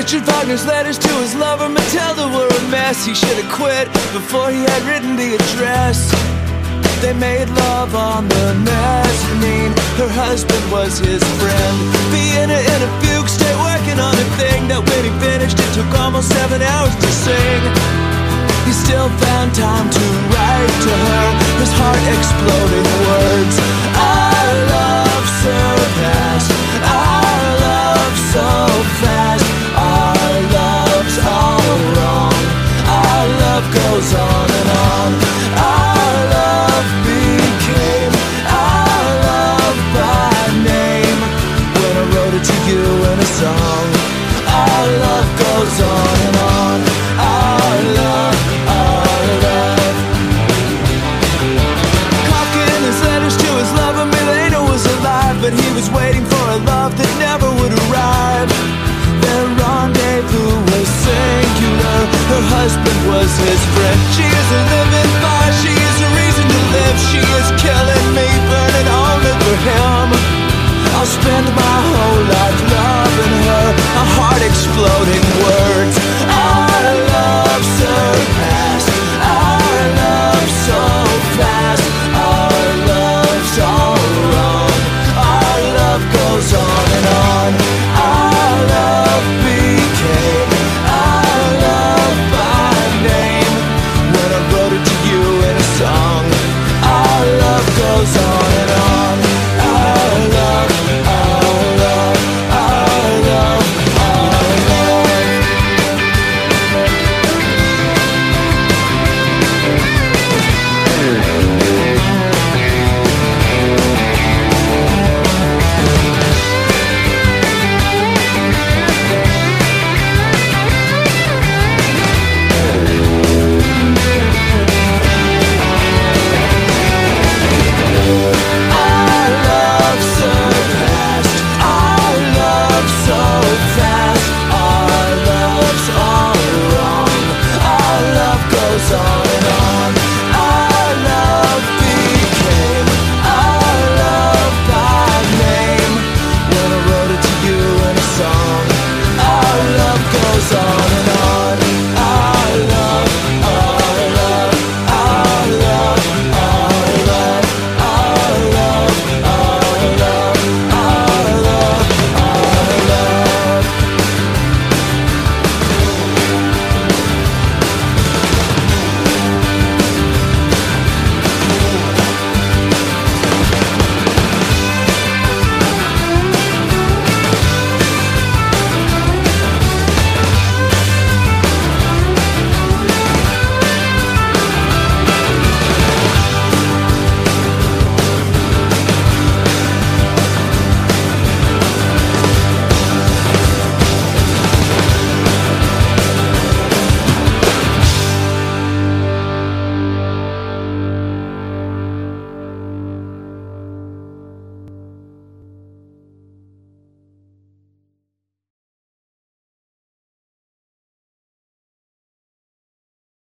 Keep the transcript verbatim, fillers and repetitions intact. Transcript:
Richard Wagner's letters to his lover Matilda were a mess. He should have quit before he had written the address. They made love on the mezzanine. Her husband was his friend. Vienna in a fugue, stay working on a thing that when he finished it took almost seven hours to sing. He still found time to write to her, his heart exploding words. Our love surpassed, our love so fast. Our love's all wrong, our love goes on and on. Our love became our love by name when I wrote it to you in a song. Our love goes on and on. Our love, our love. Kafka in his letters to his lover Milena was alive, but he was waiting for a love that never would arrive. Their rendezvous was singular. Her husband was his friend. She is a living fire, she is a reason to live. She is killing me, burning only for him. I'll spend my